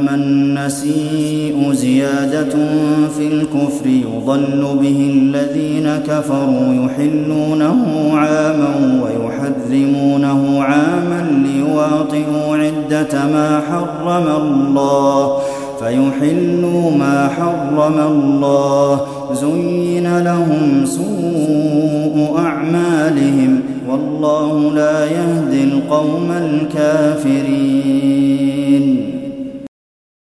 إنما النسيء زيادة في الكفر يضل به الذين كفروا يحلونه عاما ويحرمونه عاما ليواطئوا عدة ما حرم الله فيحلوا ما حرم الله زين لهم سوء أعمالهم والله لا يهدي القوم الكافرين